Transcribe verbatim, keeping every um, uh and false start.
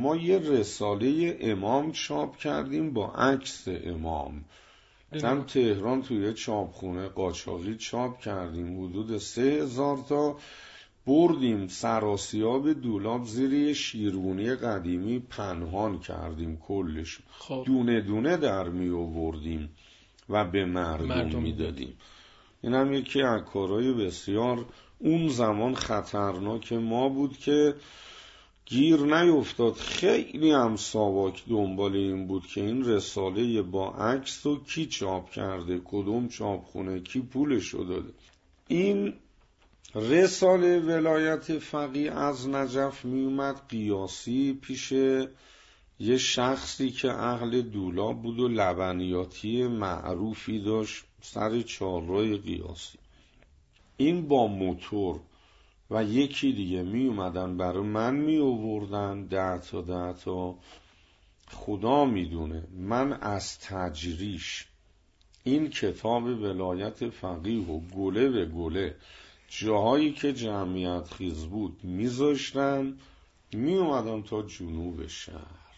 ما یه رساله امام چاپ کردیم با عکس امام. هم تهران توی چاپخونه قاچاقی چاپ کردیم، حدود سه هزار تا بردیم سراسیاب دولاب زیر یه شیرونی قدیمی پنهان کردیم، کلش خب. دونه دونه در می آوردیم و به مردم, مردم می دادیم. این هم یکی از کارهای بسیار اون زمان خطرناک ما بود که گیر نیفتاد. خیلی هم ساواک دنبال این بود که این رساله با عکس رو کی چاپ کرده، کدوم چاپخونه، کی پولشو داده. این رساله ولایت فقیه از نجف می اومد قیاسی پیش یه شخصی که اهل دولاب بود و لبنیاتی معروفی داشت سر چهارراه قیاسی. این با موتور و یکی دیگه می اومدن برای من می آوردن ده تا ده تا. خدا می دونه من از تجریش این کتاب ولایت فقیه و گله به گله جاهایی که جمعیت خیز بود می زاشتم، می اومدم تا جنوب شهر.